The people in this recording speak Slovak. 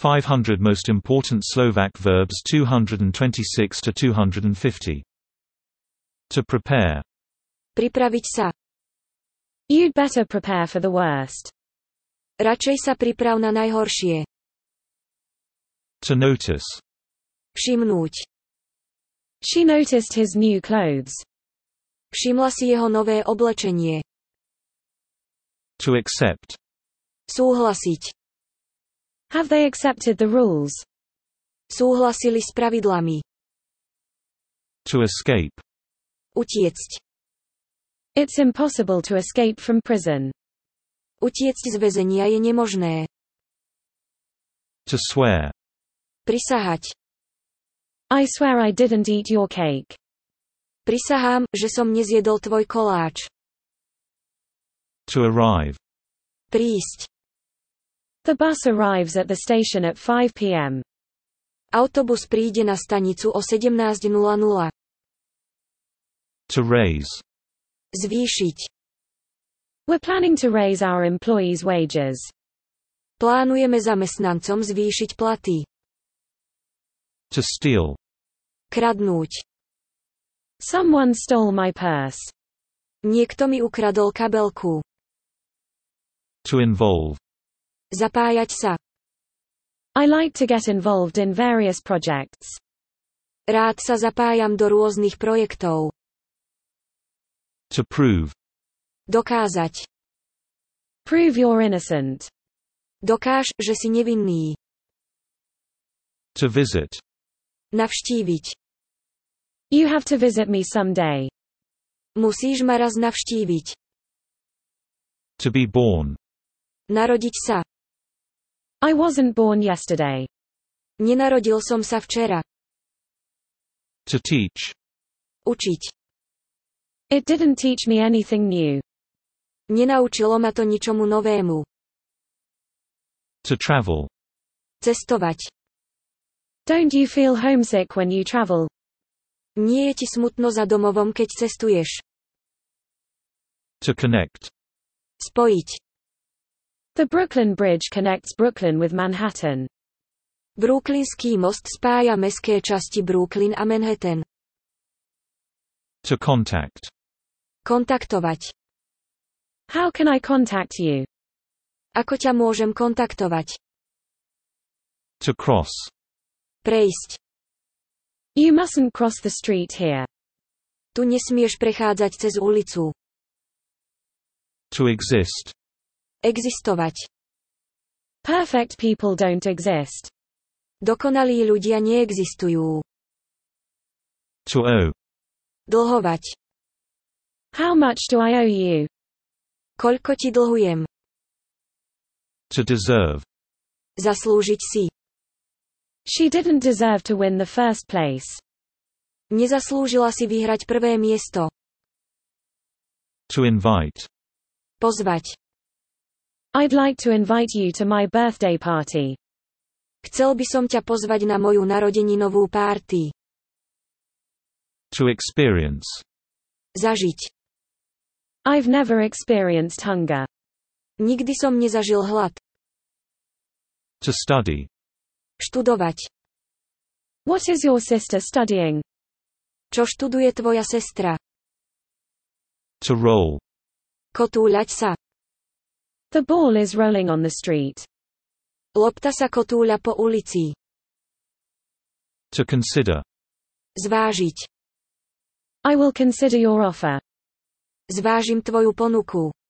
500 most important Slovak verbs 226 to 250. To prepare. Pripraviť sa. You'd better prepare for the worst. Radšej sa priprav na najhoršie. To notice. Všimnúť. She noticed his new clothes. Všimla si jeho nové oblečenie. To accept. Súhlasiť. Have they accepted the rules? Súhlasili s pravidlami. To escape. Utiecť. It's impossible to escape from prison. Utiecť z väzenia je nemožné. To swear. Prisahať. I swear I didn't eat your cake. Prisahám, že som nezjedol tvoj koláč. To arrive. Prísť. The bus arrives at the station at 5 p.m. Autobus príde na stanicu o 17:00. To raise. Zvýšiť. We're planning to raise our employees' wages. Plánujeme zamestnancom zvýšiť platy. To steal. Kradnúť. Someone stole my purse. Niekto mi ukradol kabelku. To involve. Zapájať sa. I like to get involved in various projects. Rád sa zapájam do rôznych projektov. To prove. Dokázať. Prove you're innocent. Dokáž, že si nevinný. To visit. Navštíviť. You have to visit me someday. Musíš ma raz navštíviť. To be born. Narodiť sa. I wasn't born yesterday. Nenarodil som sa včera. To teach. Učiť. It didn't teach me anything new. Nenaučilo ma to ničomu novému. To travel. Cestovať. Don't you feel homesick when you travel? Nie je ti smutno za domovom, keď cestuješ. To connect. Spojiť. The Brooklyn Bridge connects Brooklyn with Manhattan. Brooklynský most spája mestské časti Brooklyn a Manhattan. To contact. Kontaktovať. How can I contact you? Ako ťa môžem kontaktovať? To cross. Prejsť. You mustn't cross the street here. Tu nesmieš prechádzať cez ulicu. To exist. Existovať. Perfect people don't exist. Dokonalí ľudia neexistujú. To owe. Dlhovať. How much do I owe you? Koľko ti dlhujem? To deserve. Zaslúžiť si. She didn't deserve to win the first place. Nezaslúžila si vyhrať prvé miesto. To invite. Pozvať. I'd like to invite you to my birthday party. Chcel by som ťa pozvať na moju narodeninovú párty. To experience. Zažiť. I've never experienced hunger. Nikdy som nezažil hlad. To study. Študovať. What is your sister studying? Čo študuje tvoja sestra? To roll. Kotúľať sa. The ball is rolling on the street. Lopta sa kotúľa po ulici. To consider. Zvážiť. I will consider your offer. Zvážim tvoju ponuku.